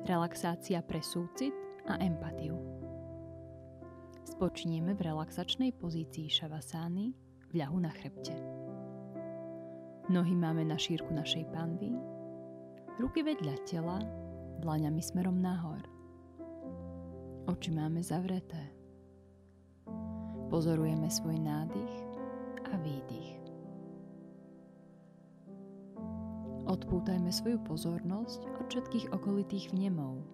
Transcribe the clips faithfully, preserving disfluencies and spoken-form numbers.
Relaxácia pre súcit a empatiu. Spočinieme v relaxačnej pozícii šavasány v ľahu na chrbte. Nohy máme na šírku našej panvy, ruky vedľa tela, dlaňami smerom nahor. Oči máme zavreté. Pozorujeme svoj nádych a výdych. Odpútajme svoju pozornosť od všetkých okolitých vnemov.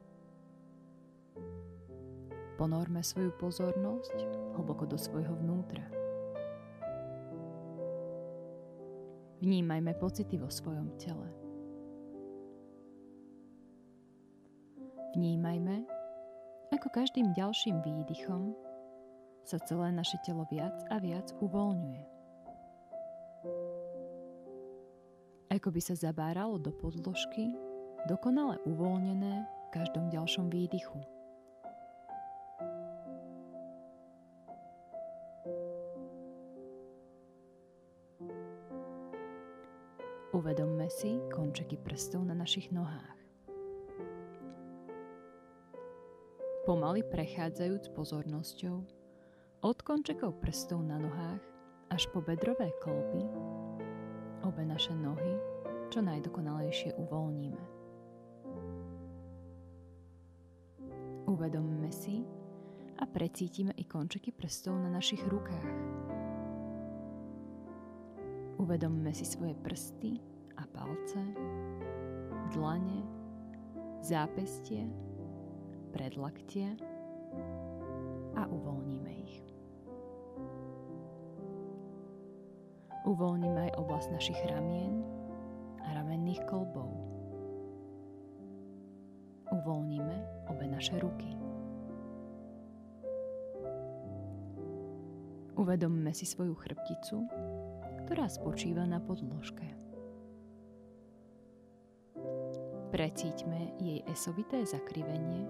Ponorme svoju pozornosť hlboko do svojho vnútra. Vnímajme pocity vo svojom tele. Vnímajme, ako každým ďalším výdychom sa celé naše telo viac a viac uvoľňuje. Ako by sa zabáralo do podložky, dokonale uvoľnené v každom ďalšom výdychu. Uvedomme si končeky prstov na našich nohách. Pomaly prechádzajúc pozornosťou od končekov prstov na nohách až po bedrové kĺby, obe naše nohy čo najdokonalejšie uvoľníme. Uvedomme si a precítime i končeky prstov na našich rukách. Uvedomme si svoje prsty a palce, dlane, zápestie, predlaktie a uvoľníme ich. Uvoľníme aj oblasť našich ramien a ramenných kĺbov. Uvoľníme obe naše ruky. Uvedomme si svoju chrbticu, ktorá spočíva na podložke. Precíťme jej esovité zakrivenie.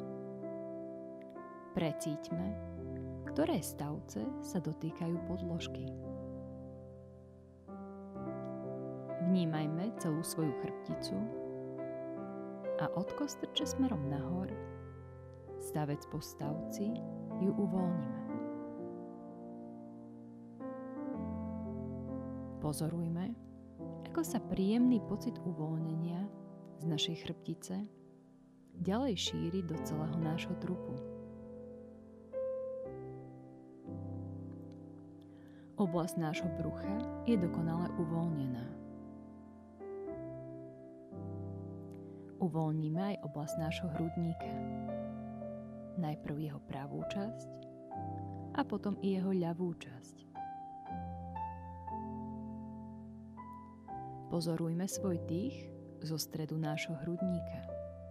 Precíťme, ktoré stavce sa dotýkajú podložky. Vnímajme celú svoju chrbticu a od kostrče smerom nahor, stavec po stavci, ju uvoľníme. Pozorujme, ako sa príjemný pocit uvoľnenia z našej chrbtice ďalej šíri do celého nášho trupu. Oblasť nášho brucha je dokonale uvoľnená. Uvoľníme aj oblasť nášho hrudníka. Najprv jeho pravú časť a potom i jeho ľavú časť. Pozorujme svoj dých zo stredu nášho hrudníka.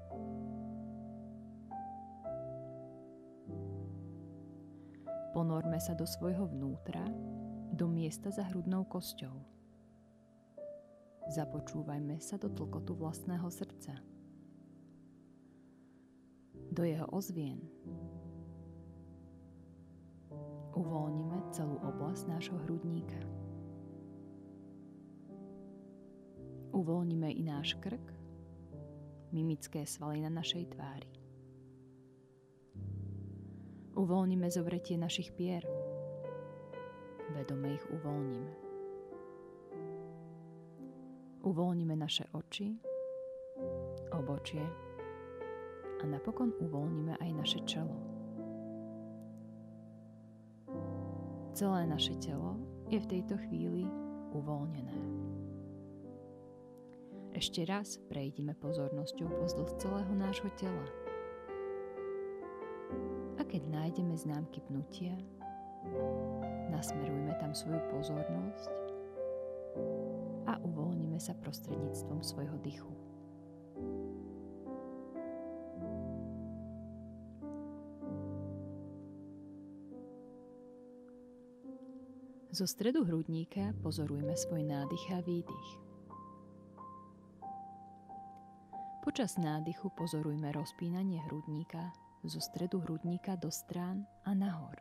Ponorme sa do svojho vnútra, do miesta za hrudnou kosťou. Započúvajme sa do tlkotu vlastného srdca, do jeho ozvien. Uvoľnime celú oblasť nášho hrudníka. Uvoľníme i náš krk, mimické svaly na našej tvári. Uvoľníme zovretie našich pier. Vedome ich uvoľníme. Uvoľníme naše oči, obočie a napokon uvoľníme aj naše čelo. Celé naše telo je v tejto chvíli uvoľnené. Ešte raz prejdime pozornosťou pozdĺž celého nášho tela. A keď nájdeme známky pnutia, nasmerujme tam svoju pozornosť a uvoľnime sa prostredníctvom svojho dychu. Zo stredu hrudníka pozorujme svoj nádych a výdych. Počas nádychu pozorujme rozpínanie hrudníka zo stredu hrudníka do strán a nahor.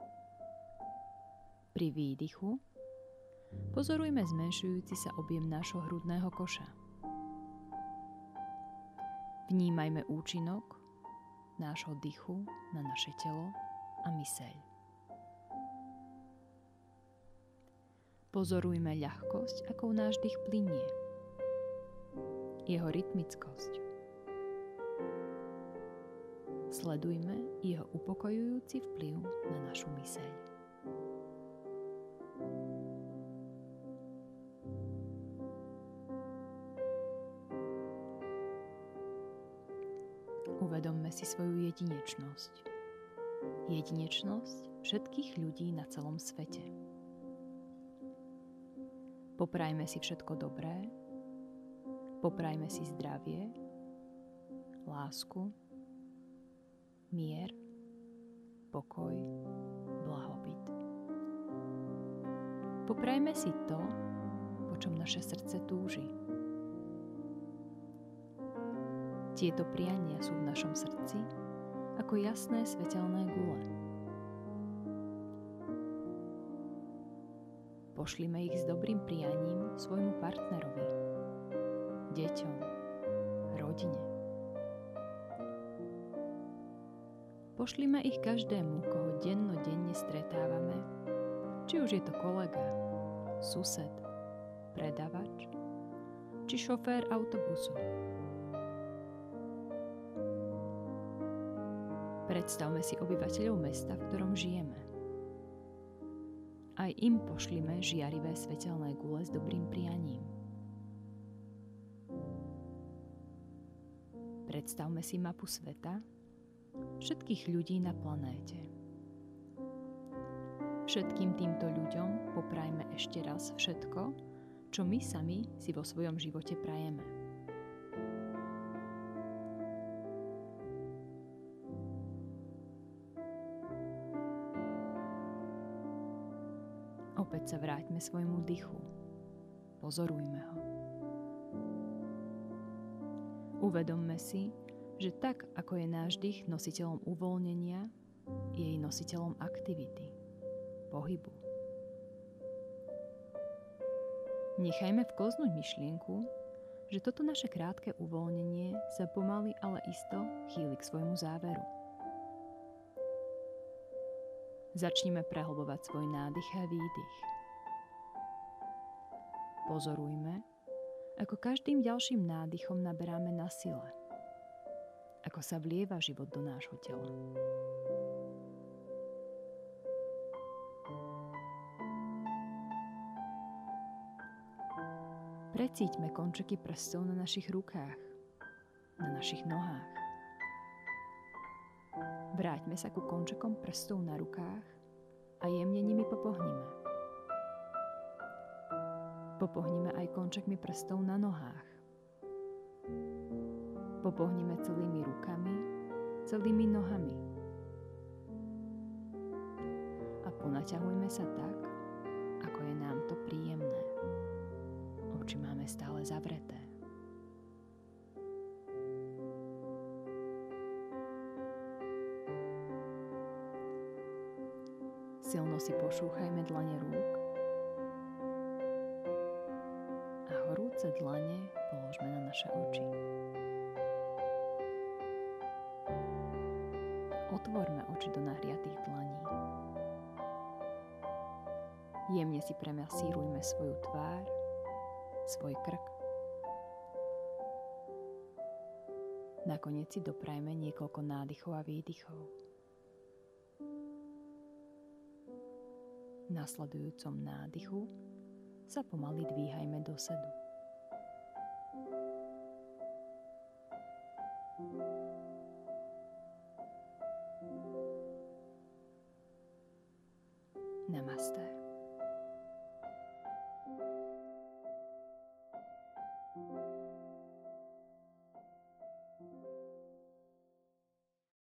Pri výdychu pozorujme zmenšujúci sa objem nášho hrudného koša. Vnímajme účinok nášho dychu na naše telo a myseľ. Pozorujme ľahkosť, akou náš dých plynie, jeho rytmickosť. Sledujme jeho upokojujúci vplyv na našu myseľ. Uvedomme si svoju jedinečnosť. Jedinečnosť všetkých ľudí na celom svete. Poprajme si všetko dobré, poprajme si zdravie, lásku, mier, pokoj, blahobyt. Poprajme si to, po čom naše srdce túži. Tieto priania sú v našom srdci ako jasné svetelné gule. Pošlime ich s dobrým prianím svojmu partnerovi, deťom, rodine. Pošlime ich každému, koho dennodenne stretávame, či už je to kolega, sused, predavač, či šofér autobusu. Predstavme si obyvateľov mesta, v ktorom žijeme. Aj im pošlime žiarivé svetelné gule s dobrým prianím. Predstavme si mapu sveta, všetkých ľudí na planéte. Všetkým týmto ľuďom poprajme ešte raz všetko, čo my sami si vo svojom živote prajeme. Opäť sa vráťme svojmu dychu. Pozorujme ho. Uvedomme si, že tak, ako je náš dých nositeľom uvoľnenia, je jej nositeľom aktivity, pohybu. Nechajme vklznúť myšlienku, že toto naše krátke uvoľnenie sa pomaly, ale isto chýli k svojmu záveru. Začnime prehlbovať svoj nádych a výdych. Pozorujme, ako každým ďalším nádychom naberáme na sile, ako sa vlieva život do nášho tela. Precíťme končeky prstov na našich rukách, na našich nohách. Vráťme sa ku končekom prstov na rukách a jemne nimi popohnime. Popohnime aj končekmi prstov na nohách. Popohnime celými rukami, celými nohami. A ponaťahujme sa tak, ako je nám to príjemné. Oči máme stále zavreté. Silno si pošúchajme dlane rúk a horúce dlane položme na naše oči. Otvorme oči do nahriatých dlaní. Jemne si premasírujme svoju tvár, svoj krk. Nakoniec si doprajme niekoľko nádychov a výdychov. V nasledujúcom nádychu sa pomaly dvíhajme do sedu. Namaste.